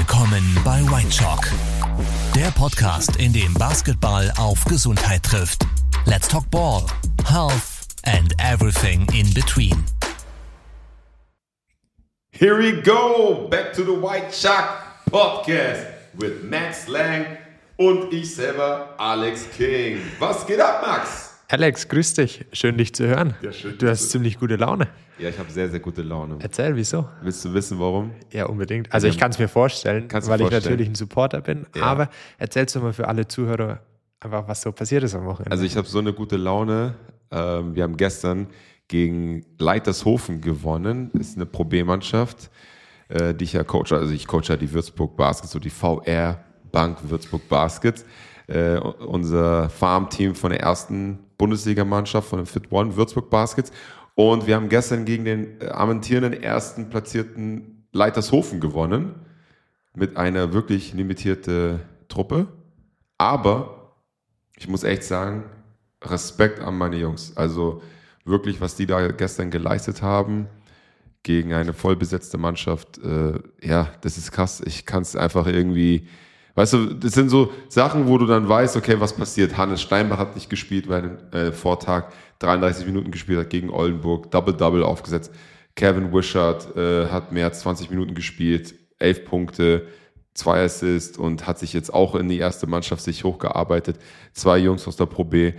Willkommen bei White Chalk, der Podcast, in dem Basketball auf Gesundheit trifft. Let's talk ball, health and everything in between. Here we go, back to the White Chalk Podcast with Max Lang und ich selber, Alex King. Was geht ab, Max? Alex, grüß dich. Schön, dich zu hören. Ja, schön, du hast ziemlich gute Laune. Ja, ich habe sehr, sehr gute Laune. Erzähl, wieso? Willst du wissen, warum? Ja, unbedingt. Also ich kann es mir vorstellen, weil ich natürlich ein Supporter bin. Ja. Aber erzählst du mal für alle Zuhörer einfach, was so passiert ist am Wochenende. Also ich habe so eine gute Laune. Wir haben gestern gegen Leitershofen gewonnen. Das ist eine Pro B-Mannschaft, die ich ja coache. Also ich coache die Würzburg Baskets, so die VR Bank Würzburg Baskets. Unser Farmteam von der ersten Bundesligamannschaft von den Fit One Würzburg Baskets. Und wir haben gestern gegen den amtierenden ersten platzierten Leitershofen gewonnen. Mit einer wirklich limitierten Truppe. Aber ich muss echt sagen, Respekt an meine Jungs. Also wirklich, was die da gestern geleistet haben gegen eine vollbesetzte Mannschaft, das ist krass. Ich kann es einfach irgendwie, weißt du, das sind so Sachen, wo du dann weißt, okay, was passiert. Hannes Steinbach hat nicht gespielt, weil er Vortag 33 Minuten gespielt hat gegen Oldenburg, Double-Double aufgesetzt. Kevin Wishart hat mehr als 20 Minuten gespielt, 11 Punkte, 2 Assists und hat sich jetzt auch in die erste Mannschaft sich hochgearbeitet. 2 Jungs aus der Pro B.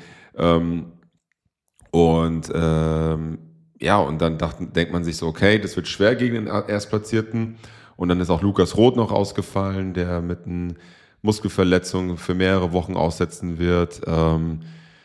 Und dann denkt man sich so, okay, das wird schwer gegen den Erstplatzierten. Und dann ist auch Lukas Roth noch ausgefallen, der mit einer Muskelverletzung für mehrere Wochen aussetzen wird. Dann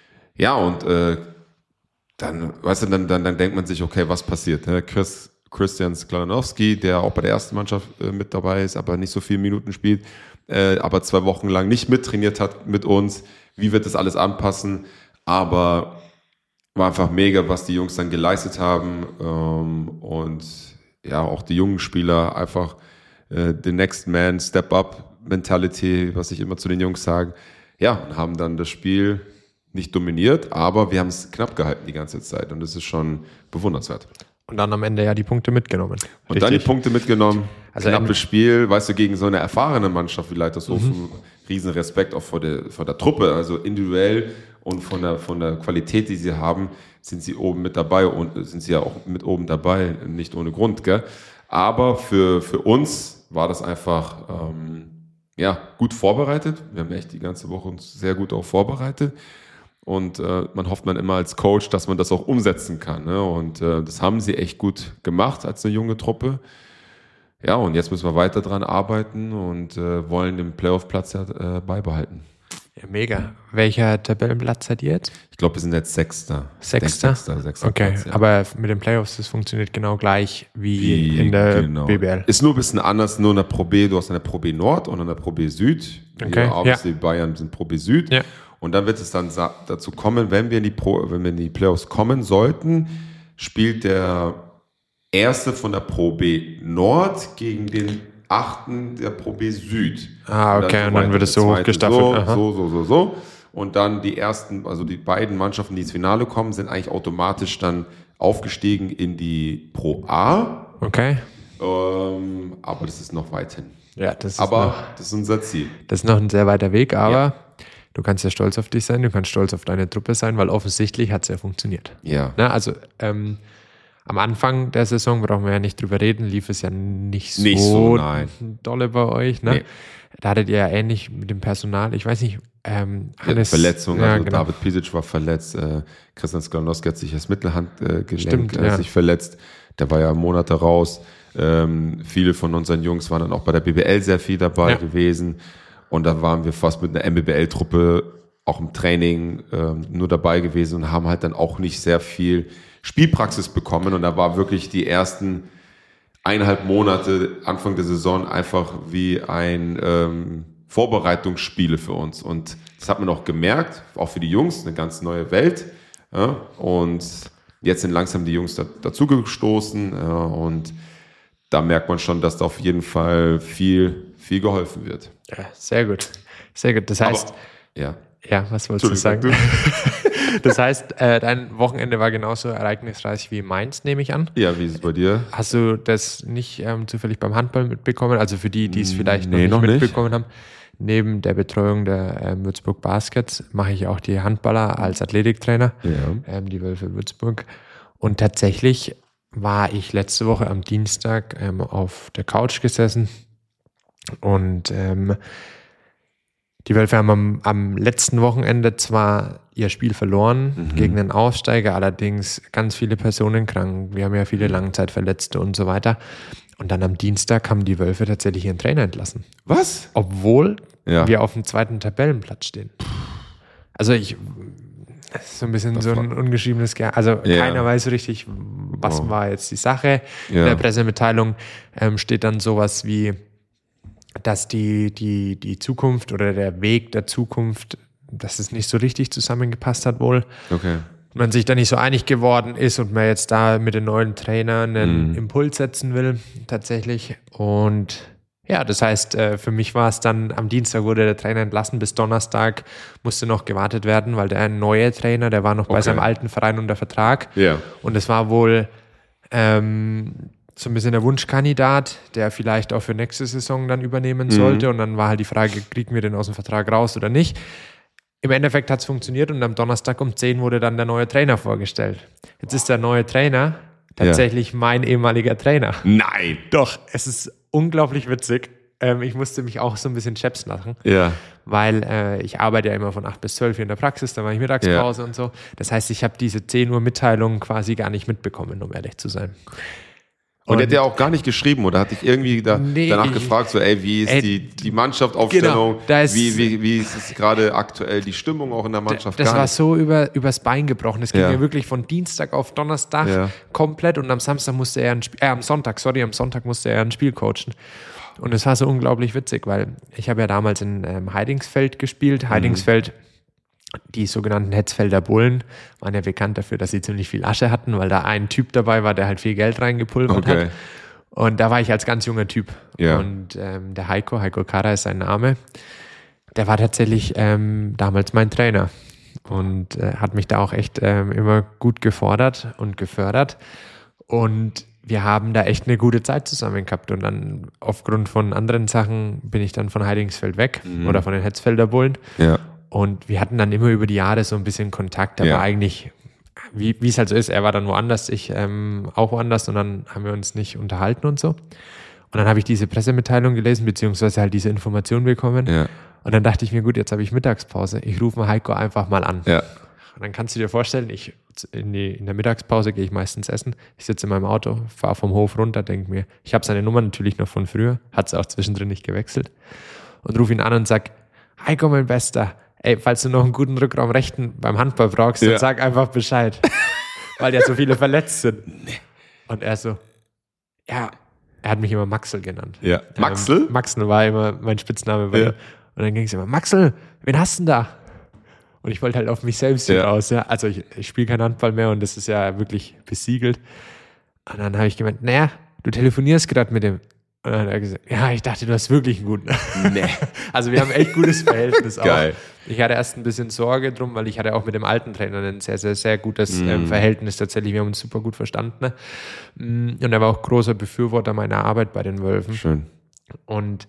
denkt man sich, okay, was passiert? Ne? Christian Sklanowski, der auch bei der ersten Mannschaft mit dabei ist, aber nicht so viele Minuten spielt, aber 2 Wochen lang nicht mittrainiert hat mit uns. Wie wird das alles anpassen? Aber war einfach mega, was die Jungs dann geleistet haben. Und ja, auch die jungen Spieler einfach the next man, step up Mentality, was ich immer zu den Jungs sage. Ja, und haben dann das Spiel nicht dominiert, aber wir haben es knapp gehalten die ganze Zeit und das ist schon bewundernswert. Und dann am Ende ja die Punkte mitgenommen. Und dann die Punkte mitgenommen, also knappes Spiel, weißt du, gegen so eine erfahrene Mannschaft wie Leitershofen, riesen Respekt auch vor der Truppe, also individuell und von der Qualität, die sie haben, sind sie oben mit dabei und sind sie ja auch mit oben dabei, nicht ohne Grund, gell? Aber für uns war das einfach gut vorbereitet. Wir haben echt die ganze Woche uns sehr gut auch vorbereitet. Und man hofft man immer als Coach, dass man das auch umsetzen kann. Ne? Und das haben sie echt gut gemacht als eine junge Truppe. Ja, und jetzt müssen wir weiter dran arbeiten und wollen den Playoff-Platz beibehalten. Ja, mega. Welcher Tabellenplatz seid ihr jetzt? Ich glaube, wir sind jetzt Sechster. Sechster? Okay, Platz, ja. Aber mit den Playoffs, das funktioniert genau gleich wie in der BBL. Ist nur ein bisschen anders, nur in der Pro B. Du hast eine Pro B Nord und eine Pro B Süd. Okay, obviously Bayern sind Pro B Süd. Ja. Und dann wird es dann dazu kommen, wenn wir in die Playoffs kommen sollten, spielt der Erste von der Pro B Nord gegen den 8. der Pro B Süd. Okay, und dann wird es so hochgestaffelt. So. Und dann die ersten, also die beiden Mannschaften, die ins Finale kommen, sind eigentlich automatisch dann aufgestiegen in die Pro A. Okay. Aber das ist noch weit hin. Ja, das ist unser Ziel. Das ist noch ein sehr weiter Weg, aber du kannst ja stolz auf dich sein, du kannst stolz auf deine Truppe sein, weil offensichtlich hat es ja funktioniert. Ja. Na, also am Anfang der Saison, brauchen wir ja nicht drüber reden, lief es ja nicht so dolle bei euch. Ne? Nee. Da hattet ihr ja ähnlich mit dem Personal, ich weiß nicht, Hannes, Verletzung, genau. David Pisic war verletzt, Christian Sklanowski hat sich das Mittelhandgelenk sich verletzt, der war ja Monate raus. Viele von unseren Jungs waren dann auch bei der BBL sehr viel dabei gewesen. Und da waren wir fast mit einer MBBL-Truppe auch im Training nur dabei gewesen und haben halt dann auch nicht sehr viel Spielpraxis bekommen. Und da war wirklich die ersten 1,5 Monate Anfang der Saison einfach wie ein Vorbereitungsspiele für uns. Und das hat man auch gemerkt, auch für die Jungs, eine ganz neue Welt. Ja? Und jetzt sind langsam die Jungs dazugestoßen. Und da merkt man schon, dass da auf jeden Fall viel geholfen wird. Ja, sehr gut. Sehr gut. Das heißt, ja, was wolltest du sagen? Das heißt, dein Wochenende war genauso ereignisreich wie meins, nehme ich an. Ja, wie ist es bei dir? Hast du das nicht zufällig beim Handball mitbekommen? Also für die es vielleicht noch nicht mitbekommen haben. Neben der Betreuung der Würzburg Baskets mache ich auch die Handballer als Athletiktrainer, die Wölfe Würzburg. Und tatsächlich war ich letzte Woche am Dienstag auf der Couch gesessen und die Wölfe haben am letzten Wochenende zwar ihr Spiel verloren gegen den Aufsteiger, allerdings ganz viele Personen krank. Wir haben ja viele Langzeitverletzte und so weiter. Und dann am Dienstag haben die Wölfe tatsächlich ihren Trainer entlassen. Was? Obwohl wir auf dem 2. Tabellenplatz stehen. Also das ist so ein bisschen so ein ungeschriebenes Geheimnis. Also keiner weiß so richtig, was war jetzt die Sache. In der Pressemitteilung steht dann sowas wie, dass die Zukunft oder der Weg der Zukunft, dass es nicht so richtig zusammengepasst hat wohl. Okay. Man sich da nicht so einig geworden ist und man jetzt da mit den neuen Trainern einen Impuls setzen will, tatsächlich. Und ja, das heißt, für mich war es dann, am Dienstag wurde der Trainer entlassen, bis Donnerstag musste noch gewartet werden, weil der neue Trainer, der war noch bei seinem alten Verein unter Vertrag. Ja. Und es war wohl so ein bisschen der Wunschkandidat, der vielleicht auch für nächste Saison dann übernehmen sollte. Und dann war halt die Frage, kriegen wir den aus dem Vertrag raus oder nicht? Im Endeffekt hat es funktioniert und am Donnerstag um 10 wurde dann der neue Trainer vorgestellt. Jetzt ist der neue Trainer tatsächlich mein ehemaliger Trainer. Nein! Doch, es ist unglaublich witzig. Ich musste mich auch so ein bisschen schäpsen lachen, weil ich arbeite ja immer von 8 bis 12 hier in der Praxis, dann mache ich Mittagspause und so. Das heißt, ich habe diese 10 Uhr Mitteilung quasi gar nicht mitbekommen, um ehrlich zu sein. Und der hat ja auch gar nicht geschrieben oder hat dich irgendwie danach gefragt, so wie ist die Mannschaftsaufstellung, wie ist es gerade aktuell die Stimmung auch in der Mannschaft? Das war so übers Bein gebrochen. Es ging ja wirklich von Dienstag auf Donnerstag komplett und am Sonntag musste er am Sonntag musste er ein Spiel coachen. Und es war so unglaublich witzig, weil ich habe ja damals in Heidingsfeld gespielt. Heidingsfeld, die sogenannten Hetzfelder Bullen, waren ja bekannt dafür, dass sie ziemlich viel Asche hatten, weil da ein Typ dabei war, der halt viel Geld reingepulvert hat. Und da war ich als ganz junger Typ. Ja. Und der Heiko Kara ist sein Name, der war tatsächlich damals mein Trainer und hat mich da auch echt immer gut gefordert und gefördert. Und wir haben da echt eine gute Zeit zusammen gehabt. Und dann aufgrund von anderen Sachen bin ich dann von Heidingsfeld weg oder von den Hetzfelder Bullen. Ja. Und wir hatten dann immer über die Jahre so ein bisschen Kontakt, aber eigentlich, wie es halt so ist, er war dann woanders, ich auch woanders und dann haben wir uns nicht unterhalten und so. Und dann habe ich diese Pressemitteilung gelesen, beziehungsweise halt diese Information bekommen. Ja. Und dann dachte ich mir, gut, jetzt habe ich Mittagspause, ich rufe mal Heiko einfach mal an. Ja. Und dann kannst du dir vorstellen, in der Mittagspause gehe ich meistens essen, ich sitze in meinem Auto, fahre vom Hof runter, denke mir, ich habe seine Nummer natürlich noch von früher, hat es auch zwischendrin nicht gewechselt und rufe ihn an und sage, Heiko, mein Bester, falls du noch einen guten Rückraum rechten beim Handball brauchst, dann sag einfach Bescheid. Weil ja so viele verletzt sind. Und er so, er hat mich immer Maxel genannt. Ja. Maxel? Maxel war immer mein Spitzname bei ihm. Und dann ging es immer, Maxel, wen hast du denn da? Und ich wollte halt auf mich selbst raus. Ja. Also ich spiele keinen Handball mehr und das ist ja wirklich besiegelt. Und dann habe ich gemeint, du telefonierst gerade mit dem. Und dann hat er gesagt, ich dachte, du hast wirklich einen guten. Nee. Also wir haben echt gutes Verhältnis auch. Geil. Ich hatte erst ein bisschen Sorge drum, weil ich hatte auch mit dem alten Trainer ein sehr, sehr, sehr gutes Verhältnis tatsächlich. Wir haben uns super gut verstanden. Und er war auch großer Befürworter meiner Arbeit bei den Wölfen. Schön. Und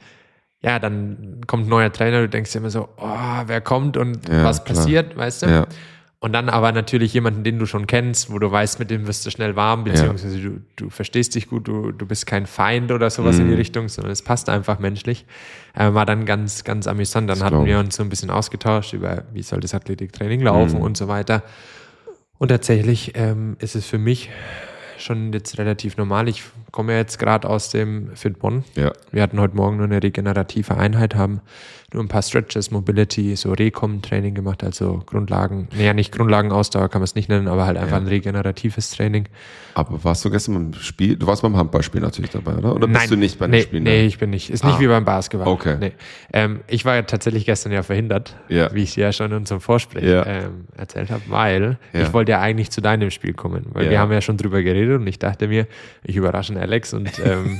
dann kommt ein neuer Trainer, du denkst dir immer so, wer kommt und was passiert, weißt du? Ja. Und dann aber natürlich jemanden, den du schon kennst, wo du weißt, mit dem wirst du schnell warm, beziehungsweise du verstehst dich gut, du bist kein Feind oder sowas in die Richtung, sondern es passt einfach menschlich. War dann ganz, ganz amüsant. Dann hatten wir uns so ein bisschen ausgetauscht über, wie soll das Athletiktraining laufen und so weiter. Und tatsächlich ist es für mich schon jetzt relativ normal. Ich komme ja jetzt gerade aus dem Fit Bonn. Ja. Wir hatten heute Morgen nur eine regenerative Einheit, haben nur ein paar Stretches, Mobility, so Recom-Training gemacht, also Grundlagen, nicht Grundlagenausdauer kann man es nicht nennen, aber halt einfach ein regeneratives Training. Aber warst du gestern beim Spiel, du warst beim Handballspiel natürlich dabei, oder? Oder bist du nicht bei den Spielen? Nee, ich bin nicht. Ist nicht wie beim Basketball. Okay. Nee. Ich war ja tatsächlich gestern verhindert, wie ich dir ja schon in unserem Vorgespräch erzählt habe, weil ich wollte ja eigentlich zu deinem Spiel kommen, weil wir haben ja schon drüber geredet und ich dachte mir, ich überrasche Alex und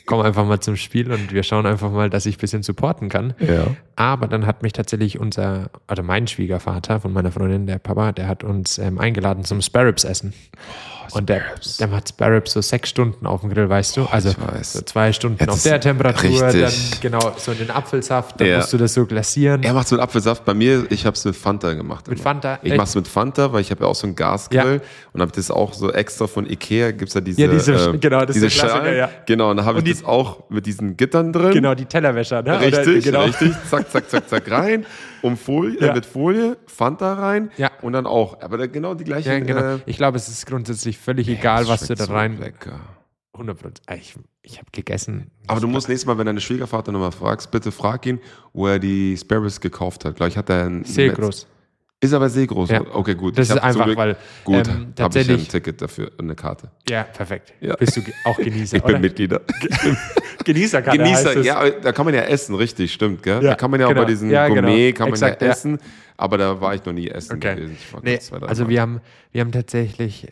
komm einfach mal zum Spiel und wir schauen einfach mal, dass ich ein bisschen supporten kann. Ja. Aber dann hat mich tatsächlich mein Schwiegervater von meiner Freundin, der Papa, der hat uns eingeladen zum Sparrows-Essen. Und der macht Sparrows so 6 Stunden auf dem Grill, weißt du? Also so 2 Stunden Jetzt auf der Temperatur, richtig. dann so in den Apfelsaft, dann musst du das so glasieren. Er macht es mit Apfelsaft. Bei mir, ich habe es mit Fanta gemacht. Mit Fanta? Ich mache es mit Fanta, weil ich habe ja auch so einen Gasgrill und habe das auch so extra von Ikea, gibt es ja diese diese Schalen. Ja. Genau, und dann habe ich das auch mit diesen Gittern drin. Genau, die Tellerwäscher, ne? Richtig. Zack, zack, zack, zack rein. Mit Folie, Fanta rein und dann auch. Aber genau die gleiche. Ja, genau. Ich glaube, es ist grundsätzlich völlig egal, was du da rein. Lecker. 100%. Ich habe gegessen. Aber du musst nächstes Mal, wenn deine Schwiegervater nochmal fragst, bitte frag ihn, wo er die Sparrows gekauft hat. Gleich hat er einen. Sehr groß. Ist aber sehr groß. Ja. Okay, gut. Das ist einfach, weil gut, habe ich tatsächlich ein Ticket dafür und eine Karte. Ja, perfekt. Ja. Bist du auch Genießer, Ich bin Mitglieder. Genießerkarte Genießer, heißt es. ja, da kann man ja essen, richtig, stimmt, gell? Ja, Da kann man ja genau. auch bei diesen Ja, Gourmet, genau. kann man Exakt, ja ja. essen, aber da war ich noch nie essen Okay. gewesen. Ich war Nee, kurz 2, 3 also Mal. wir haben tatsächlich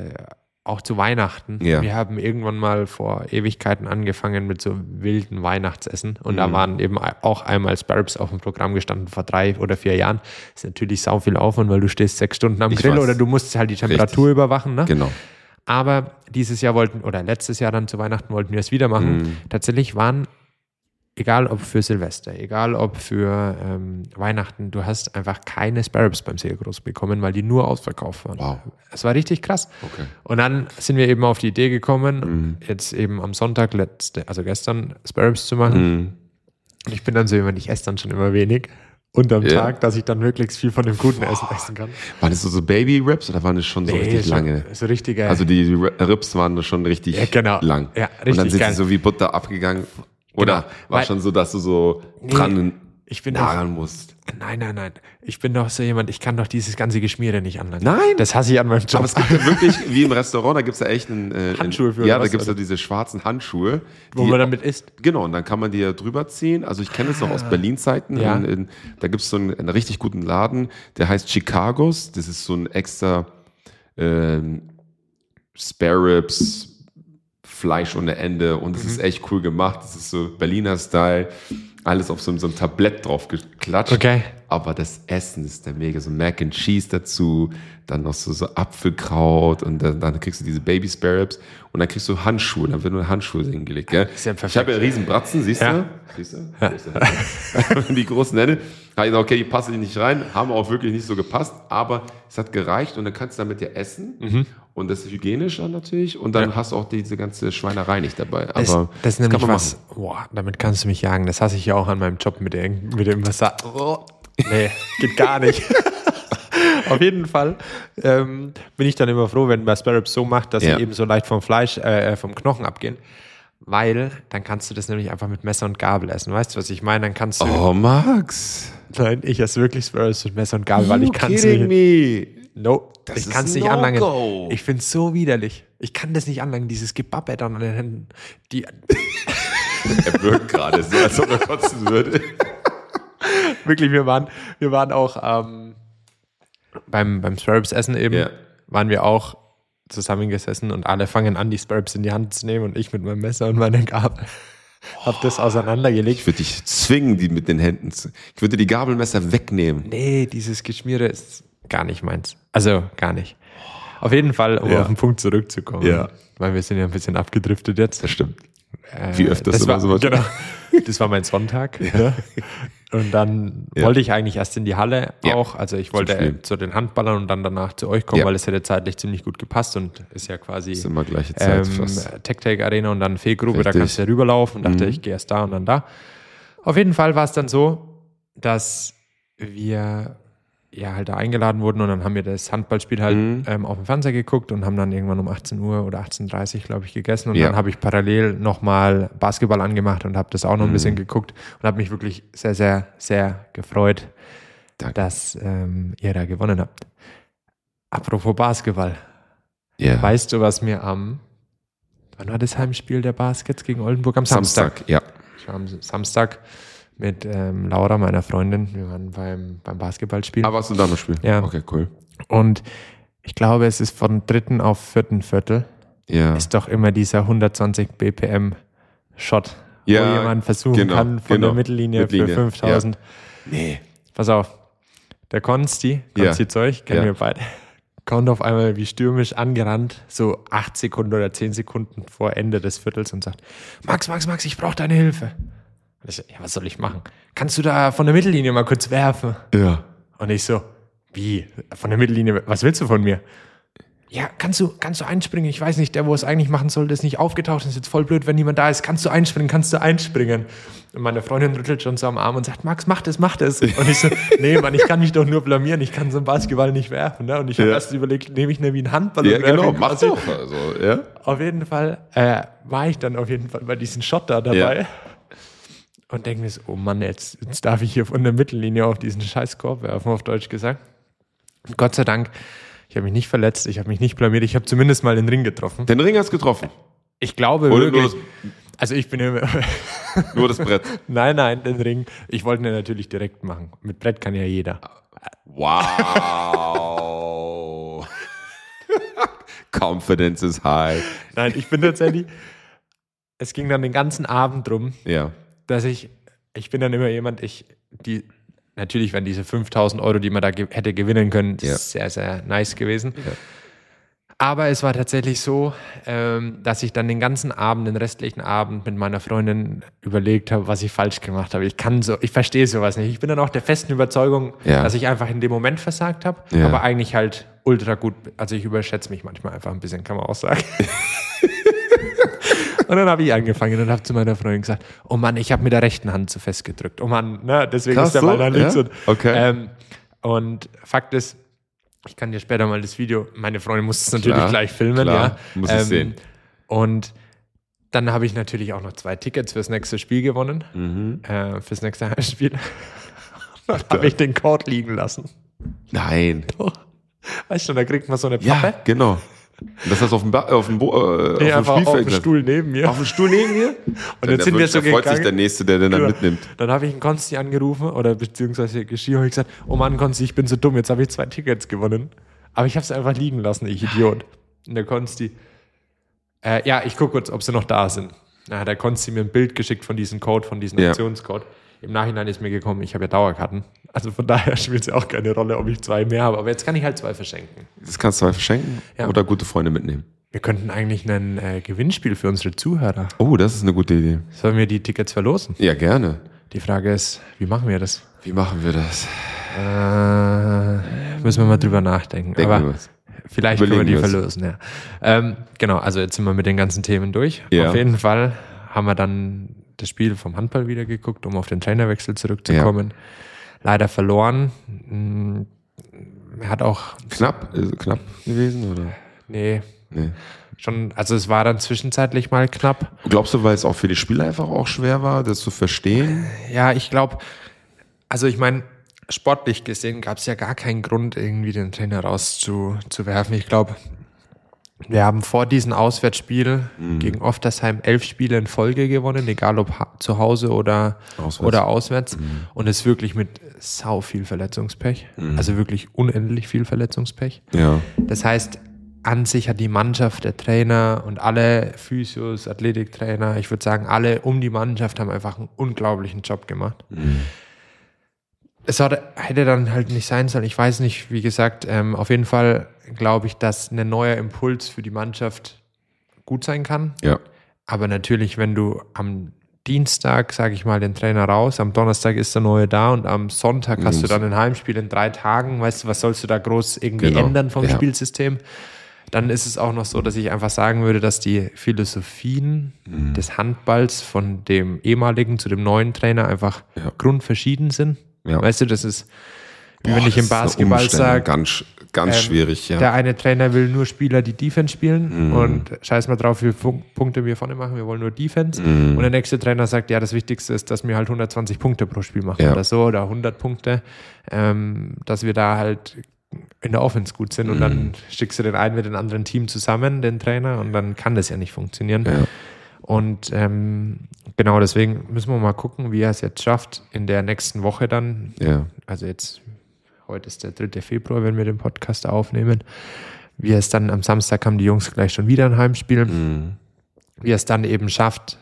auch zu Weihnachten, wir haben irgendwann mal vor Ewigkeiten angefangen mit so wilden Weihnachtsessen und da waren eben auch einmal Sparrows auf dem Programm gestanden vor 3 oder 4 Jahren. Ist natürlich sau viel Aufwand, weil du stehst 6 Stunden am Grill oder du musst halt die Temperatur überwachen. Ne? Genau. Aber letztes Jahr dann zu Weihnachten wollten wir es wieder machen. Tatsächlich waren, egal ob für Silvester, egal ob für Weihnachten, du hast einfach keine Sparrows beim Seelgroß bekommen, weil die nur ausverkauft waren. Wow. Es war richtig krass. Okay. Und dann sind wir eben auf die Idee gekommen, jetzt eben am Sonntag, gestern, Sparrows zu machen. Und ich bin dann so jemand, ich esse dann schon immer wenig unterm Tag, dass ich dann möglichst viel von dem guten Essen essen kann. Waren das so Baby-Rips oder waren das schon so richtig lange? So richtige. Also die Rips waren schon richtig lang. Ja, richtig und dann sind geil. sie so wie Butter abgegangen. Oder war schon so, dass du so daran musst? Nein. Ich bin doch so jemand, ich kann doch dieses ganze Geschmiere nicht anlangen. Nein? Das hasse ich an meinem Job. Aber es gibt ja wirklich, wie im Restaurant, da gibt es ja echt Handschuhe für ja, was, da gibt es ja oder? diese schwarzen Handschuhe. Wo man damit isst. Genau, und dann kann man die ja drüber ziehen. Also ich kenne es noch aus Berlin-Zeiten. Ja. Da gibt es so einen richtig guten Laden, der heißt Chicagos. Das ist so ein extra Spare-Ribs, Fleisch ohne Ende und es ist echt cool gemacht. Das ist so Berliner Style. Alles auf so einem Tablett drauf geklatscht. Okay. Aber das Essen ist der mega. So Mac and Cheese dazu, dann noch so Apfelkraut und dann kriegst du diese Baby Spare Ribs und dann kriegst du Handschuhe. Dann wird nur Handschuhe hingelegt. Gell? Ist ja perfekt. Ich habe ja riesen Bratzen, siehst du? Siehst du? Ja. Die großen Hände. Okay, die passen nicht rein, haben auch wirklich nicht so gepasst, aber es hat gereicht und dann kannst du damit ja essen und das ist hygienischer natürlich und dann hast du auch diese ganze Schweinerei nicht dabei. Aber das ist nämlich kann man was, damit kannst du mich jagen. Das hasse ich ja auch an meinem Job mit dem Wasser. Nee, geht gar nicht. Auf jeden Fall bin ich dann immer froh, wenn man Sparrows so macht, dass sie eben so leicht vom Knochen abgehen. Weil dann kannst du das nämlich einfach mit Messer und Gabel essen. Weißt du, was ich meine? Dann kannst du. Oh, Max. Nein, ich esse wirklich Sparrows mit Messer und Gabel, weil ich kann es nicht. Ich kann es nicht anlangen. Ich finde es so widerlich. Ich kann das nicht anlangen, dieses Gebappe dann an den Händen. Er wirkt gerade so, als ob er kotzen würde. Wirklich, wir waren auch beim Sparrows essen eben, waren wir auch zusammengesessen und alle fangen an, die Sparrows in die Hand zu nehmen und ich mit meinem Messer und meiner Gabel habe das auseinandergelegt. Ich würde dich zwingen, die mit den Händen ich würde die Gabelmesser wegnehmen. Nee, dieses Geschmiere ist gar nicht meins. Also gar nicht. Auf jeden Fall, um auf den Punkt zurückzukommen, weil wir sind ja ein bisschen abgedriftet jetzt. Das stimmt. Wie öfters das war, sowas. Genau. Das war mein Sonntag. Ne? Und dann wollte ich eigentlich erst in die Halle auch. Also ich wollte zu den Handballern und dann danach zu euch kommen, weil es hätte zeitlich ziemlich gut gepasst und ist ja quasi ist immer gleiche Zeit fast. Tech Arena und dann Fehlgrube, da kannst du ja rüberlaufen und dachte, ich gehe erst da und dann da. Auf jeden Fall war es dann so, dass wir halt da eingeladen wurden und dann haben wir das Handballspiel halt auf dem Fernseher geguckt und haben dann irgendwann um 18 Uhr oder 18.30 Uhr, glaube ich, gegessen und dann habe ich parallel nochmal Basketball angemacht und habe das auch noch ein bisschen geguckt und habe mich wirklich sehr, sehr, sehr gefreut, dass ihr da gewonnen habt. Apropos Basketball. Weißt du, was mir wann war das Heimspiel der Baskets gegen Oldenburg? Am Samstag. Ja. Ich war am Samstag mit Laura, meiner Freundin. Wir waren beim Basketballspiel. Aber warst du da noch spielen? Ja. Okay, cool. Und ich glaube, es ist von 3. auf 4. Viertel ist doch immer dieser 120 BPM Shot, wo jemand versuchen kann von der Mittellinie für 5.000. Ja. Nee. Pass auf, der Konsti Zeug, kennen wir beide, kommt auf einmal wie stürmisch angerannt, so 8 Sekunden oder 10 Sekunden vor Ende des Viertels und sagt, Max, ich brauche deine Hilfe. Und ich so, ja, was soll ich machen? Kannst du da von der Mittellinie mal kurz werfen? Ja. Und ich so, wie? Von der Mittellinie, was willst du von mir? Ja, kannst du einspringen? Ich weiß nicht, der, wo es eigentlich machen sollte, ist nicht aufgetaucht. Das ist jetzt voll blöd, wenn niemand da ist. Kannst du einspringen? Und meine Freundin rüttelt schon so am Arm und sagt, Max, mach das. Und ich so, nee, Mann, ich kann mich doch nur blamieren. Ich kann so einen Basketball nicht werfen. Ne? Und ich habe erst überlegt, nehme ich wie einen Handball? Ja, genau, mach doch. Also, ja. Auf jeden Fall war ich dann bei diesem Shot da dabei. Ja. Und denke mir so, oh Mann, jetzt darf ich hier von der Mittellinie auf diesen scheiß Korb werfen, auf Deutsch gesagt. Und Gott sei Dank, ich habe mich nicht verletzt, ich habe mich nicht blamiert, ich habe zumindest mal den Ring getroffen. Den Ring hast du getroffen? Ich glaube oder wirklich. Also ich bin immer... Nur das Brett? Nein, den Ring. Ich wollte ihn natürlich direkt machen. Mit Brett kann ja jeder. Wow. Confidence is high. Nein, ich bin tatsächlich... Es ging dann den ganzen Abend drum, dass ich bin dann immer jemand, natürlich wären diese 5.000 Euro, die man da hätte gewinnen können, sehr, sehr nice gewesen. Ja. Aber es war tatsächlich so, dass ich dann den restlichen Abend mit meiner Freundin überlegt habe, was ich falsch gemacht habe. Ich verstehe sowas nicht. Ich bin dann auch der festen Überzeugung, dass ich einfach in dem Moment versagt habe, aber eigentlich halt ultra gut. Also ich überschätze mich manchmal einfach ein bisschen, kann man auch sagen. Und dann habe ich angefangen und habe zu meiner Freundin gesagt, oh Mann, ich habe mit der rechten Hand zu fest gedrückt. Oh Mann, deswegen krass, ist der Ball dann links. Ja? Okay. Und Fakt ist, ich kann dir später mal das Video, meine Freundin muss es natürlich gleich filmen. Klar, muss ich sehen. Und dann habe ich natürlich auch noch 2 Tickets fürs nächste Spiel gewonnen, fürs nächste Heimspiel. Dann habe ich den Court liegen lassen. Nein. Doch. Weißt du, da kriegt man so eine Pappe. Ja, genau. Das heißt auf dem Spielfeld. Auf dem Stuhl neben mir. Auf dem Stuhl neben mir? Und jetzt sind wir so gegangen. Da freut sich der Nächste, der den dann mitnimmt. Dann habe ich einen Konsti angerufen oder beziehungsweise geschrieben und gesagt, oh Mann, Konsti, ich bin so dumm, jetzt habe ich 2 Tickets gewonnen. Aber ich habe es einfach liegen lassen, ich Idiot. Und der Konsti, ich gucke kurz, ob sie noch da sind. Dann hat der Konsti mir ein Bild geschickt von diesem Code, von diesem Aktionscode. Im Nachhinein ist mir gekommen, ich habe ja Dauerkarten. Also von daher spielt es ja auch keine Rolle, ob ich 2 mehr habe. Aber jetzt kann ich halt 2 verschenken. Das kannst du 2 verschenken oder gute Freunde mitnehmen. Wir könnten eigentlich ein Gewinnspiel für unsere Zuhörer. Oh, das ist eine gute Idee. Sollen wir die Tickets verlosen? Ja, gerne. Die Frage ist, wie machen wir das? Müssen wir mal drüber nachdenken. Aber vielleicht können wir die verlosen. Ja. Genau, also jetzt sind wir mit den ganzen Themen durch. Ja. Auf jeden Fall haben wir dann das Spiel vom Handball wieder geguckt, um auf den Trainerwechsel zurückzukommen. Ja. Leider verloren. Er hat auch... Knapp gewesen, oder? Nee. Schon, also es war dann zwischenzeitlich mal knapp. Glaubst du, weil es auch für die Spieler einfach auch schwer war, das zu verstehen? Ja, ich glaube, also ich meine, sportlich gesehen gab es ja gar keinen Grund, irgendwie den Trainer rauszuwerfen. Ich glaube, wir haben vor diesem Auswärtsspiel gegen Oftersheim 11 Spiele in Folge gewonnen, egal ob zu Hause oder auswärts. Und es wirklich mit sau viel Verletzungspech. Also wirklich unendlich viel Verletzungspech. Ja. Das heißt, an sich hat die Mannschaft, der Trainer und alle Physios, Athletiktrainer, ich würde sagen, alle um die Mannschaft haben einfach einen unglaublichen Job gemacht. Es hätte dann halt nicht sein sollen. Ich weiß nicht, wie gesagt, auf jeden Fall glaube ich, dass ein neuer Impuls für die Mannschaft gut sein kann. Ja. Aber natürlich, wenn du am Dienstag, sage ich mal, den Trainer raus, am Donnerstag ist der neue da und am Sonntag hast du dann ein Heimspiel in 3 Tagen, weißt du, was sollst du da groß irgendwie ändern vom Spielsystem? Dann ist es auch noch so, dass ich einfach sagen würde, dass die Philosophien des Handballs von dem ehemaligen zu dem neuen Trainer einfach grundverschieden sind. Ja. Weißt du, das ist, wie wenn ich im Basketball sage, ganz schwierig. Ja. Der eine Trainer will nur Spieler, die Defense spielen und scheiß mal drauf, wie viele Punkte wir vorne machen, wir wollen nur Defense. Und der nächste Trainer sagt, ja, das Wichtigste ist, dass wir halt 120 Punkte pro Spiel machen oder so, oder 100 Punkte, dass wir da halt in der Offense gut sind und dann schickst du den einen mit dem anderen Team zusammen, den Trainer, und dann kann das ja nicht funktionieren. Ja. Und genau deswegen müssen wir mal gucken, wie er es jetzt schafft in der nächsten Woche dann. Ja. Also jetzt, heute ist der 3. Februar, wenn wir den Podcast aufnehmen. Wie er es dann am Samstag haben die Jungs gleich schon wieder ein Heimspiel. Wie er es dann eben schafft,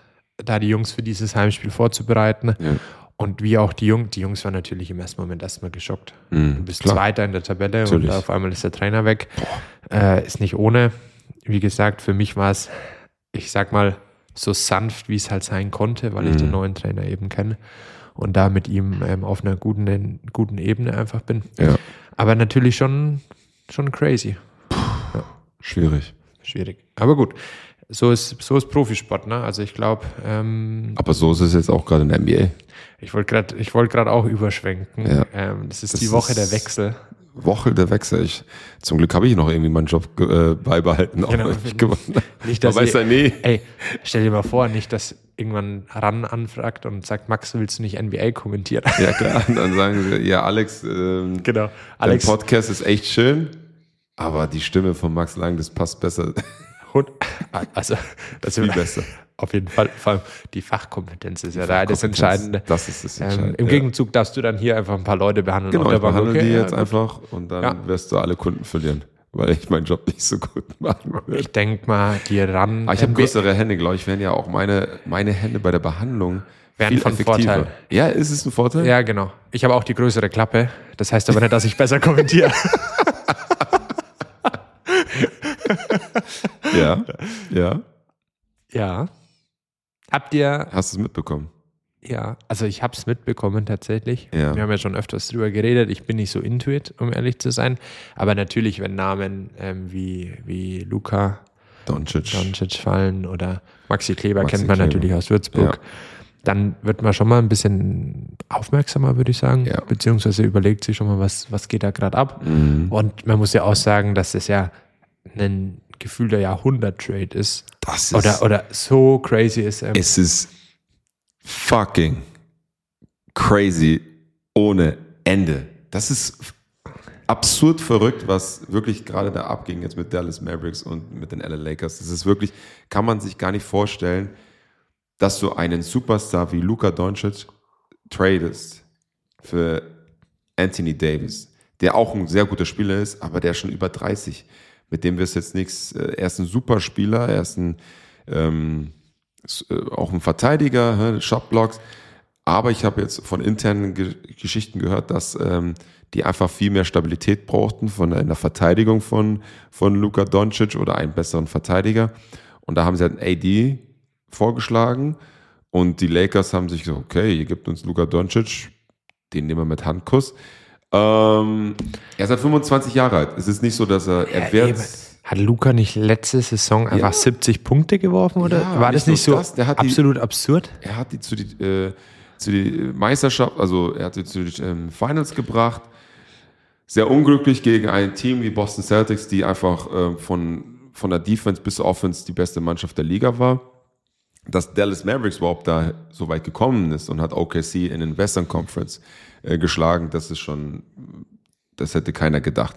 da die Jungs für dieses Heimspiel vorzubereiten. Ja. Und wie auch die Jungs waren natürlich im ersten Moment erstmal geschockt. Du bist klar. Zweiter in der Tabelle Natürlich. und auf einmal ist der Trainer weg. Ist nicht ohne. Wie gesagt, für mich war es, ich sag mal, so sanft, wie es halt sein konnte, weil ich den neuen Trainer eben kenne und da mit ihm auf einer guten Ebene einfach bin. Ja. Aber natürlich schon crazy. Schwierig. Aber gut, so ist Profisport, ne? Also ich glaube... Aber so ist es jetzt auch gerade in der NBA. Ich wollte gerade auch überschwenken. Ja. Das ist die Woche der Wechsel. Woche der Wechsel. Zum Glück habe ich noch irgendwie meinen Job beibehalten. Genau. Nicht, dass Ey, stell dir mal vor, nicht, dass irgendwann RAN anfragt und sagt, Max, willst du nicht NBA kommentieren? Ja klar, und dann sagen sie, ja Alex, genau. dein Podcast ist echt schön, aber die Stimme von Max Lang, das passt besser. Also, das Viel besser. Auf jeden Fall, vor allem die Fachkompetenz ist ja da das Entscheidende. Das ist das Entscheidende. Im Gegenzug darfst du dann hier einfach ein paar Leute behandeln. Genau, ich behandle die jetzt gut. einfach und dann wirst du alle Kunden verlieren, weil ich meinen Job nicht so gut machen würde. Ich denke mal, die RAN... Aber ich habe größere Hände, glaube ich, werden ja auch meine Hände bei der Behandlung werden von effektiver. Vorteil. Ja, ist es ein Vorteil? Ja, genau. Ich habe auch die größere Klappe. Das heißt aber nicht, dass ich besser kommentiere. Ja. Habt ihr... Hast du es mitbekommen? Ja, also ich habe es mitbekommen tatsächlich. Ja. Wir haben ja schon öfters drüber geredet. Ich bin nicht so into it, um ehrlich zu sein. Aber natürlich, wenn Namen wie Luka Doncic fallen oder Maxi Kleber kennt man natürlich aus Würzburg, dann wird man schon mal ein bisschen aufmerksamer, würde ich sagen. Ja. Beziehungsweise überlegt sich schon mal, was geht da gerade ab. Und man muss ja auch sagen, dass das ja ein gefühlter Jahrhundert-Trade ist. Das ist oder so crazy ist. Es ist fucking crazy ohne Ende. Das ist absurd verrückt, was wirklich gerade da abging jetzt mit Dallas Mavericks und mit den LA Lakers. Das ist wirklich, kann man sich gar nicht vorstellen, dass du einen Superstar wie Luka Doncic tradest für Anthony Davis, der auch ein sehr guter Spieler ist, aber der schon über 30. Mit dem wirst du jetzt nichts. Er ist ein Superspieler, er ist auch ein Verteidiger, Shotblocks. Aber ich habe jetzt von internen Geschichten gehört, dass die einfach viel mehr Stabilität brauchten in der Verteidigung von Luka Doncic oder einen besseren Verteidiger. Und da haben sie halt einen AD vorgeschlagen. Und die Lakers haben sich so, okay, ihr gebt uns Luka Doncic, den nehmen wir mit Handkuss. Er ist halt 25 Jahre alt. Es ist nicht so, dass er wird... Hat Luka nicht letzte Saison einfach 70 Punkte geworfen? Oder Ja, war das nicht so absolut absurd? Er hat die zu die Meisterschaft, also er hat sie zu den Finals gebracht. Sehr unglücklich gegen ein Team wie Boston Celtics, die einfach von der Defense bis zur Offense die beste Mannschaft der Liga war. Dass Dallas Mavericks überhaupt da so weit gekommen ist und hat OKC in den Western Conference geschlagen, das hätte keiner gedacht.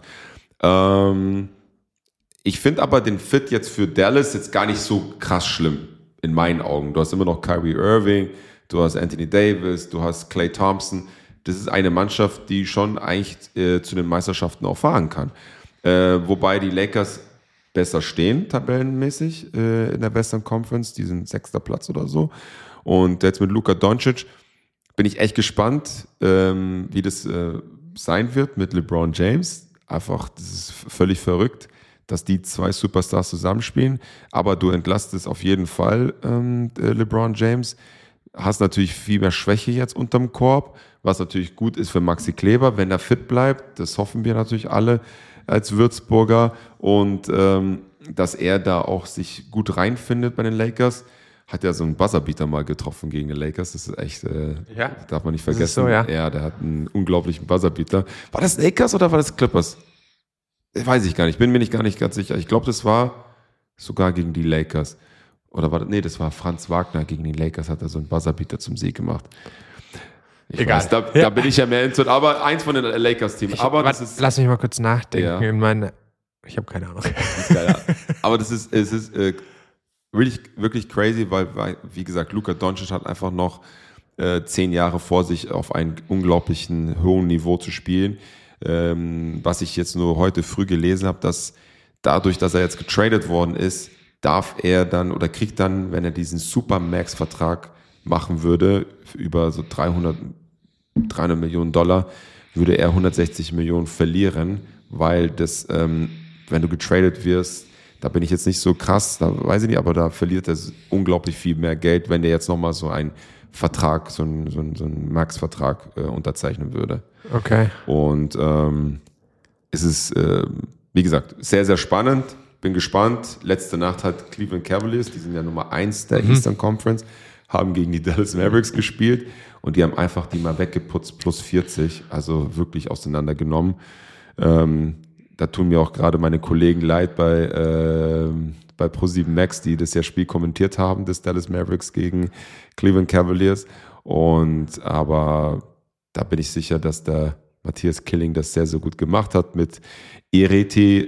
Ich finde aber den Fit jetzt für Dallas jetzt gar nicht so krass schlimm, in meinen Augen. Du hast immer noch Kyrie Irving, du hast Anthony Davis, du hast Klay Thompson. Das ist eine Mannschaft, die schon eigentlich zu den Meisterschaften auch fahren kann. Wobei die Lakers besser stehen, tabellenmäßig, in der Western Conference. Die sind 6. Platz oder so. Und jetzt mit Luka Doncic bin ich echt gespannt, wie das sein wird mit LeBron James. Einfach, das ist völlig verrückt, dass die zwei Superstars zusammenspielen. Aber du entlastest auf jeden Fall LeBron James. Hast natürlich viel mehr Schwäche jetzt unterm Korb, was natürlich gut ist für Maxi Kleber, wenn er fit bleibt. Das hoffen wir natürlich alle als Würzburger. Und dass er da auch sich gut reinfindet bei den Lakers. Hat ja so einen Buzzerbeater mal getroffen gegen die Lakers. Das ist echt, darf man nicht vergessen. So, ja, der hat einen unglaublichen Buzzerbeater. War das Lakers oder war das Clippers? Weiß ich gar nicht. Bin mir gar nicht ganz sicher. Ich glaube, das war sogar gegen die Lakers. Oder war das? Nee, das war Franz Wagner gegen die Lakers. Hat er so einen Buzzerbeater zum Sieg gemacht. Egal. Weiß, da bin ich ja mehr into. Aber eins von den Lakers-Teams. Lass mich mal kurz nachdenken. Ja. Ich habe keine Ahnung. Das ist geil, ja. Aber es ist wirklich, wirklich crazy, weil, wie gesagt, Luka Doncic hat einfach noch 10 Jahre vor sich, auf einem unglaublichen hohen Niveau zu spielen. Was ich jetzt nur heute früh gelesen habe, dass dadurch, dass er jetzt getradet worden ist, darf er dann oder kriegt dann, wenn er diesen Supermax-Vertrag machen würde, über so 300 Millionen $, würde er 160 Millionen verlieren, weil das, wenn du getradet wirst, da bin ich jetzt nicht so krass, da weiß ich nicht, aber da verliert er unglaublich viel mehr Geld, wenn der jetzt nochmal so einen Vertrag, so einen Max-Vertrag unterzeichnen würde. Okay. Und es ist, wie gesagt, sehr, sehr spannend. Bin gespannt. Letzte Nacht hat Cleveland Cavaliers, die sind ja Nummer 1 der Eastern Conference, haben gegen die Dallas Mavericks gespielt und die haben einfach die mal weggeputzt, plus 40, also wirklich auseinandergenommen. Da tun mir auch gerade meine Kollegen leid bei Pro7 Max, die das ja Spiel kommentiert haben, des Dallas Mavericks gegen Cleveland Cavaliers. Aber da bin ich sicher, dass der Matthias Killing das sehr, sehr gut gemacht hat mit Ereti.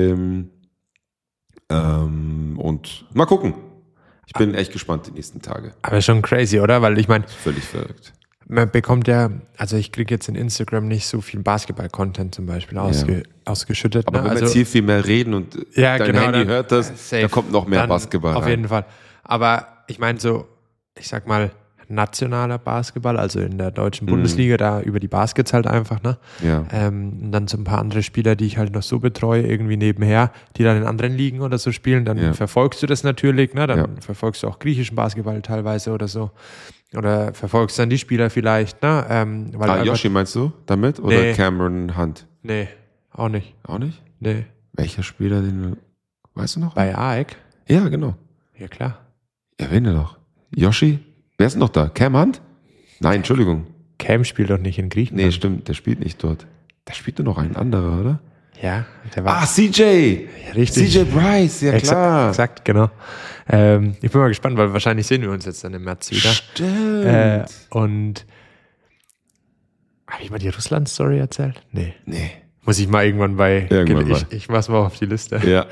Und mal gucken. Ich bin echt gespannt die nächsten Tage. Aber schon crazy, oder? Weil ich meine, völlig verrückt. Man bekommt ja, also ich kriege jetzt in Instagram nicht so viel Basketball-Content zum Beispiel ausgeschüttet. Aber ne? wenn wir also, jetzt hier viel mehr reden und dein Handy hört das, dann kommt noch mehr Basketball auf rein. jeden Fall. Aber ich meine so, ich sag mal, nationaler Basketball, also in der deutschen Bundesliga, da über die Baskets halt einfach, ne? Ja. Und dann so ein paar andere Spieler, die ich halt noch so betreue, irgendwie nebenher, die dann in anderen Ligen oder so spielen, dann verfolgst du das natürlich, ne? Dann verfolgst du auch griechischen Basketball teilweise oder so. Oder verfolgst dann die Spieler vielleicht, ne? Weil Yoshi meinst du damit? Oder Cameron Hunt? Nee, auch nicht. Auch nicht? Nee. Welcher Spieler, weißt du noch? Bei AEK? Ja, genau. Ja, klar. Erwähne doch. Yoshi? Wer ist denn noch da? Cam Hunt? Nein, Entschuldigung. Cam spielt doch nicht in Griechenland. Nee, stimmt, der spielt nicht dort. Da spielt nur noch ein anderer, oder? Ja, der war. CJ! Ja, richtig. CJ Bryce, ja klar. Exakt, genau. Ich bin mal gespannt, weil wahrscheinlich sehen wir uns jetzt dann im März wieder. Stimmt. Und habe ich mal die Russland-Story erzählt? Nee. Muss ich mal irgendwann ich mach's mal auf die Liste. Ja.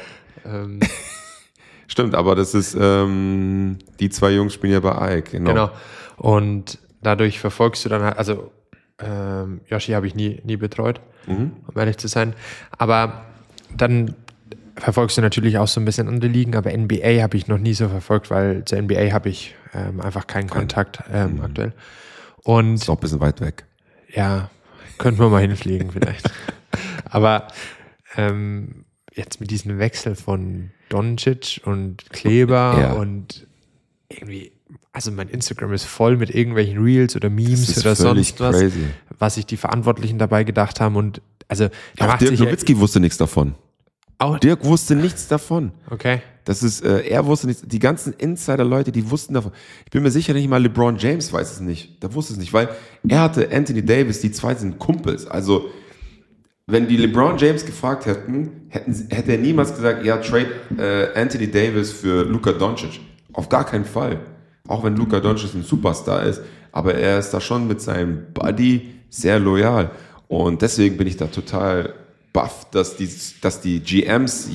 Stimmt, aber das ist, die zwei Jungs spielen ja bei AEK, genau. Und dadurch verfolgst du dann halt, also Yoshi habe ich nie betreut, um ehrlich zu sein. Aber dann verfolgst du natürlich auch so ein bisschen andere Ligen, aber NBA habe ich noch nie so verfolgt, weil zur NBA habe ich einfach keinen Kontakt aktuell. Und ist auch ein bisschen weit weg. Ja, könnten wir mal hinfliegen vielleicht. Aber jetzt mit diesem Wechsel von Doncic und Kleber und irgendwie, also mein Instagram ist voll mit irgendwelchen Reels oder Memes oder sonst was, crazy. Was sich die Verantwortlichen dabei gedacht haben und also auch Dirk Nowitzki wusste nichts davon. Auch Dirk wusste nichts davon. Okay. Das ist, er wusste nichts. Die ganzen Insider-Leute, die wussten davon. Ich bin mir sicher, nicht mal LeBron James weiß es nicht. Der wusste es nicht, weil er hatte Anthony Davis, die zwei sind Kumpels. Also wenn die LeBron James gefragt hätte er niemals gesagt, ja, trade Anthony Davis für Luka Doncic. Auf gar keinen Fall. Auch wenn Luka Doncic ein Superstar ist. Aber er ist da schon mit seinem Buddy sehr loyal. Und deswegen bin ich da total baff, dass die GMs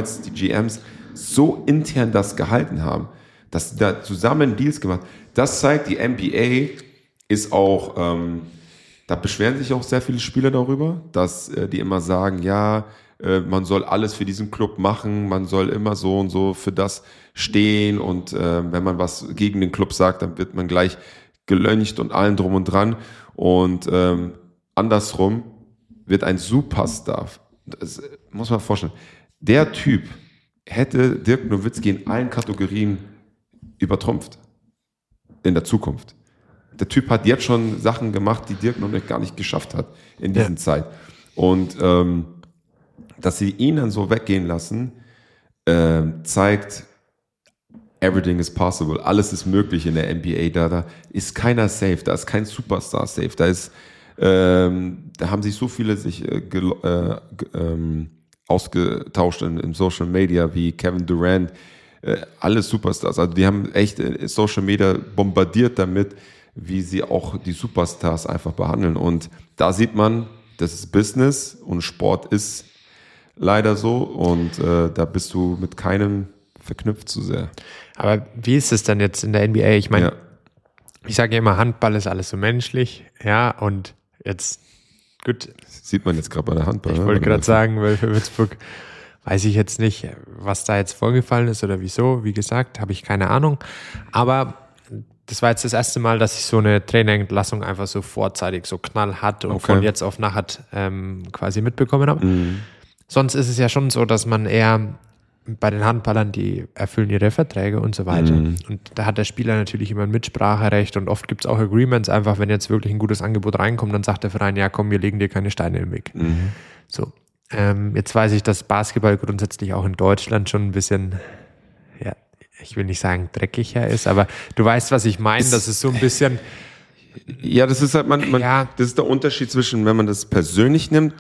so intern das gehalten haben. Dass sie da zusammen Deals gemacht haben. Das zeigt, die NBA ist auch... Da beschweren sich auch sehr viele Spieler darüber, dass die immer sagen, ja, man soll alles für diesen Club machen, man soll immer so und so für das stehen und wenn man was gegen den Club sagt, dann wird man gleich gelöncht und allen drum und dran und andersrum wird ein Superstar, das muss man vorstellen, der Typ hätte Dirk Nowitzki in allen Kategorien übertrumpft in der Zukunft. Der Typ hat jetzt schon Sachen gemacht, die Dirk noch gar nicht geschafft hat in dieser Zeit. Und dass sie ihn dann so weggehen lassen, zeigt, everything is possible. Alles ist möglich in der NBA. Da ist keiner safe. Da ist kein Superstar safe. Da haben sich so viele sich ausgetauscht in Social Media wie Kevin Durant. Alle Superstars. Also die haben echt Social Media bombardiert damit, wie sie auch die Superstars einfach behandeln. Und da sieht man, das ist Business und Sport ist leider so und da bist du mit keinem verknüpft zu sehr. Aber wie ist es dann jetzt in der NBA? Ich meine, ich sage ja immer, Handball ist alles so menschlich, ja, und jetzt, gut. Das sieht man jetzt gerade bei der Handball. Ich wollte gerade sagen, weil für Würzburg Weiß ich jetzt nicht, was da jetzt vorgefallen ist oder wieso. Wie gesagt, habe ich keine Ahnung. Aber das war jetzt das erste Mal, dass ich so eine Trainerentlassung einfach so vorzeitig, so knallhart und von jetzt auf nachher quasi mitbekommen habe. Sonst ist es ja schon so, dass man eher bei den Handballern, die erfüllen ihre Verträge und so weiter. Und da hat der Spieler natürlich immer ein Mitspracherecht und oft gibt es auch Agreements, einfach wenn jetzt wirklich ein gutes Angebot reinkommt, dann sagt der Verein, ja komm, wir legen dir keine Steine im Weg. So. Jetzt weiß ich, dass Basketball grundsätzlich auch in Deutschland schon ein bisschen, ja, ich will nicht sagen dreckiger ist, aber du weißt, was ich meine, das ist so ein bisschen... Ja, das ist halt, das ist der Unterschied zwischen, wenn man das persönlich nimmt,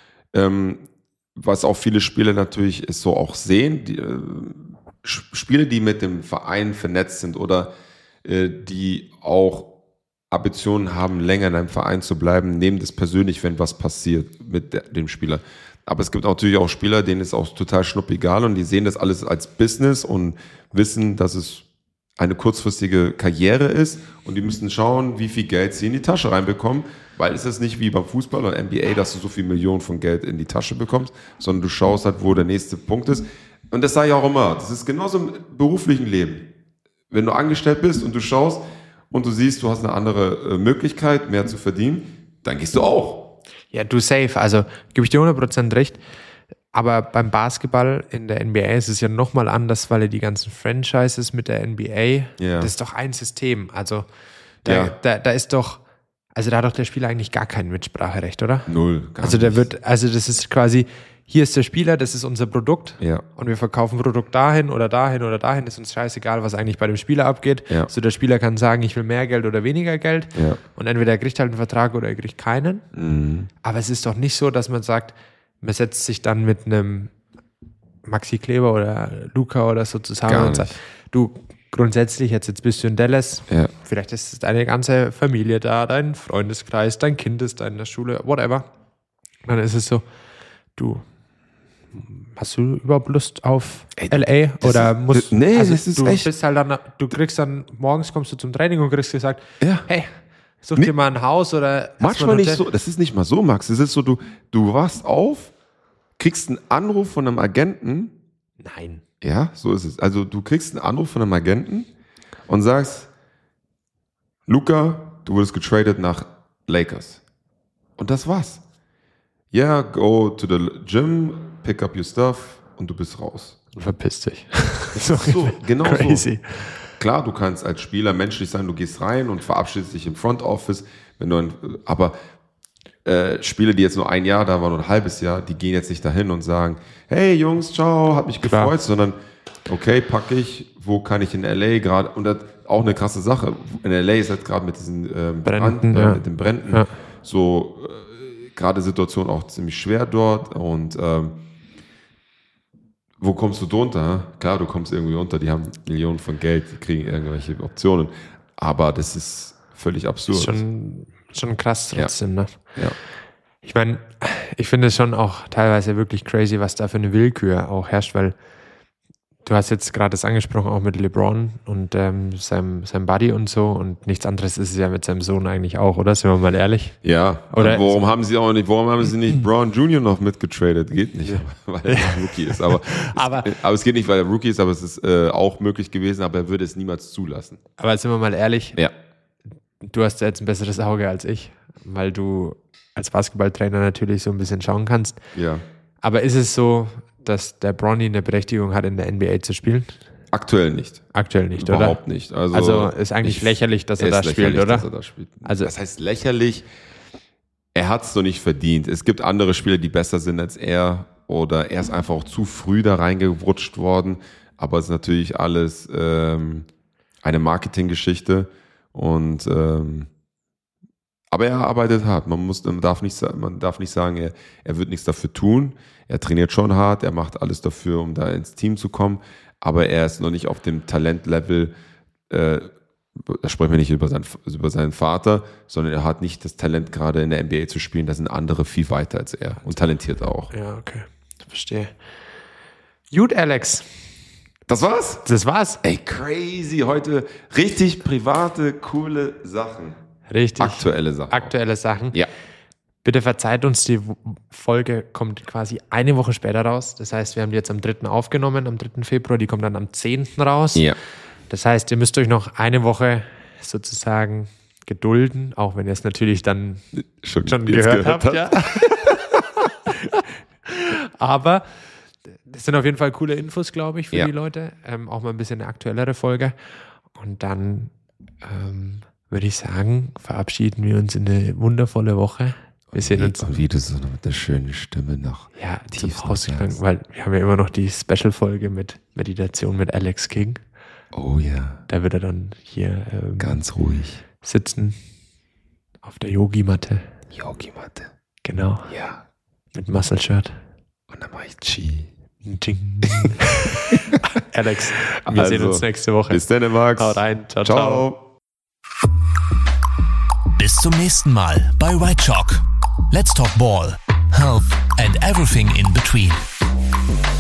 was auch viele Spieler natürlich so auch sehen, die, Spieler, die mit dem Verein vernetzt sind oder die auch Ambitionen haben, länger in einem Verein zu bleiben, nehmen das persönlich, wenn was passiert mit dem Spieler. Aber es gibt natürlich auch Spieler, denen ist auch total schnuppegal und die sehen das alles als Business und wissen, dass es eine kurzfristige Karriere ist und die müssen schauen, wie viel Geld sie in die Tasche reinbekommen, weil es ist nicht wie beim Fußball oder NBA, dass du so viel Millionen von Geld in die Tasche bekommst, sondern du schaust halt, wo der nächste Punkt ist. Und das sage ich auch immer, das ist genauso im beruflichen Leben. Wenn du angestellt bist und du schaust und du siehst, du hast eine andere Möglichkeit, mehr zu verdienen, dann gehst du auch. Ja, du safe, also gebe ich dir 100% recht. Aber beim Basketball in der NBA ist es ja nochmal anders, weil die ganzen Franchises mit der NBA, das ist doch ein System. Also da ist doch, also da hat doch der Spieler eigentlich gar kein Mitspracherecht, oder? Null, gar also nicht. Also das ist quasi, hier ist der Spieler, das ist unser Produkt und wir verkaufen Produkt dahin oder dahin oder dahin, ist uns scheißegal, was eigentlich bei dem Spieler abgeht. Ja. So der Spieler kann sagen, ich will mehr Geld oder weniger Geld und entweder er kriegt halt einen Vertrag oder er kriegt keinen. Aber es ist doch nicht so, dass man sagt, man setzt sich dann mit einem Maxi Kleber oder Luca oder so zusammen und sagt, du, grundsätzlich, jetzt bist du in Dallas, vielleicht ist deine ganze Familie da, dein Freundeskreis, dein Kind ist da in der Schule, whatever. Dann ist es so, du, hast du überhaupt Lust auf LA? Oder musst das ist du echt. Bist halt dann, du kriegst dann, morgens kommst du zum Training und kriegst gesagt, hey, such dir mal ein Haus oder... Manchmal nicht so, das ist nicht mal so, Max. Es ist so, du wachst auf, kriegst einen Anruf von einem Agenten. Nein. Ja, so ist es. Also du kriegst einen Anruf von einem Agenten und sagst, Luca, du wurdest getradet nach Lakers. Und das war's. Ja, go to the gym, pick up your stuff und du bist raus. Verpiss dich. So, genau crazy. So. Klar, du kannst als Spieler menschlich sein, du gehst rein und verabschiedest dich im Front Office, aber Spieler, die jetzt nur ein Jahr da waren oder ein halbes Jahr, die gehen jetzt nicht dahin und sagen, hey Jungs, ciao, hat mich gefreut, sondern okay, packe ich, wo kann ich in LA gerade, und das auch eine krasse Sache, in LA ist halt gerade mit diesen mit den Bränden so gerade Situation auch ziemlich schwer dort und wo kommst du drunter? Klar, du kommst irgendwie unter, die haben Millionen von Geld, die kriegen irgendwelche Optionen, aber das ist völlig absurd. Das ist schon krass trotzdem, ne? Ja. Ich meine, ich finde es schon auch teilweise wirklich crazy, was da für eine Willkür auch herrscht, weil du hast jetzt gerade das angesprochen, auch mit LeBron und seinem Buddy und so, und nichts anderes ist es ja mit seinem Sohn eigentlich auch, oder? Sind wir mal ehrlich? Ja, oder warum haben sie nicht Brown Jr. noch mitgetradet? Geht nicht, weil er ein Rookie ist. Aber es geht nicht, weil er Rookie ist, aber es ist auch möglich gewesen, aber er würde es niemals zulassen. Aber sind wir mal ehrlich, ja. Du hast ja jetzt ein besseres Auge als ich, weil du als Basketballtrainer natürlich so ein bisschen schauen kannst. Ja. Aber ist es so, dass der Bronny eine Berechtigung hat, in der NBA zu spielen? Aktuell nicht. Aktuell nicht, Überhaupt oder? Überhaupt nicht. Also ist eigentlich lächerlich, dass er da spielt, oder? Also das heißt lächerlich, er hat es so nicht verdient. Es gibt andere Spieler, die besser sind als er, oder er ist einfach auch zu früh da reingewutscht worden. Aber es ist natürlich alles eine Marketinggeschichte. Und aber er arbeitet hart. Man darf nicht sagen, er wird nichts dafür tun. Er trainiert schon hart, er macht alles dafür, um da ins Team zu kommen. Aber er ist noch nicht auf dem Talentlevel. Da sprechen wir nicht über seinen Vater, sondern er hat nicht das Talent, gerade in der NBA zu spielen. Da sind andere viel weiter als er und talentiert auch. Ja, okay, verstehe. Gut, Alex. Das war's? Das war's. Ey, crazy. Heute richtig private, coole Sachen. Richtig. Aktuelle Sachen. Aktuelle Sachen. Ja. Bitte verzeiht uns, die Folge kommt quasi eine Woche später raus. Das heißt, wir haben die jetzt am 3. aufgenommen, am 3. Februar. Die kommt dann am 10. raus. Ja. Das heißt, ihr müsst euch noch eine Woche sozusagen gedulden, auch wenn ihr es natürlich dann schon gehört habt. Ja. Aber das sind auf jeden Fall coole Infos, glaube ich, für die Leute. Auch mal ein bisschen eine aktuellere Folge. Und dann würde ich sagen, verabschieden wir uns in eine wundervolle Woche. Wir sehen uns. Und wie du so mit der schönen Stimme noch zum Ausgang, weil wir haben ja immer noch die Special-Folge mit Meditation mit Alex King. Oh ja. Da wird er dann hier ganz ruhig sitzen auf der Yogi-Matte. Yogi-Matte. Genau. Ja. Mit Muscle-Shirt. Und dann mache ich Chi. Alex, wir sehen uns nächste Woche. Bis dann, Max. Haut rein. Ciao, ciao. Bis zum nächsten Mal bei Right Chalk. Let's talk ball, health and everything in between.